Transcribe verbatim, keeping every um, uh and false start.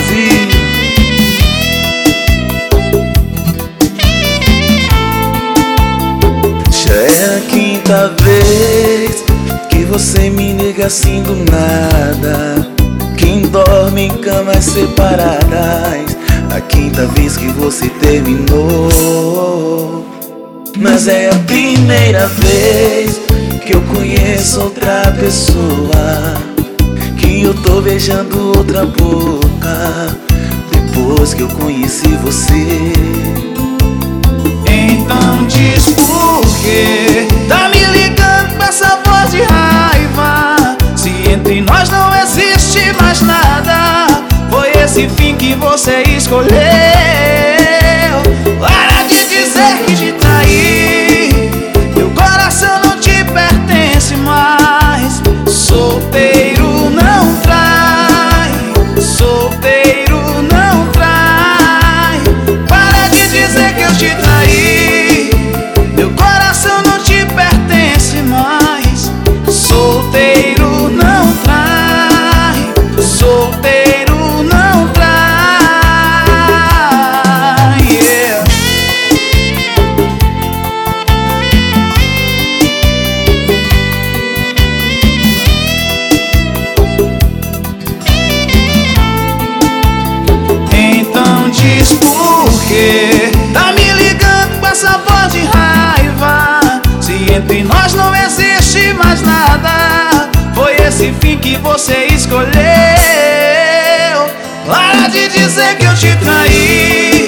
Brasil. Já é a quinta vez que você me nega assim do nada. Quem dorme em camas separadas, a quinta vez que você terminou. Mas é a primeira vez que eu conheço outra pessoa, que eu tô beijando outra boca depois que eu conheci você. Então diz por quê tá me ligando com essa voz de raiva, se entre nós não existe mais nada. Foi esse fim que você escolheu. Para de dizer que te traí, meu coração não te pertence mais. Solteiro não trai, solteiro não trai. Para de dizer que eu te traí, meu coração não te pertence mais. Solteiro não trai, solteiro não trai, yeah. Então diz por quê tá me ligando com essa voz de raiva, se entre nós não existe mais nada. Foi esse fim que você escolheu. Para de dizer que eu te traí,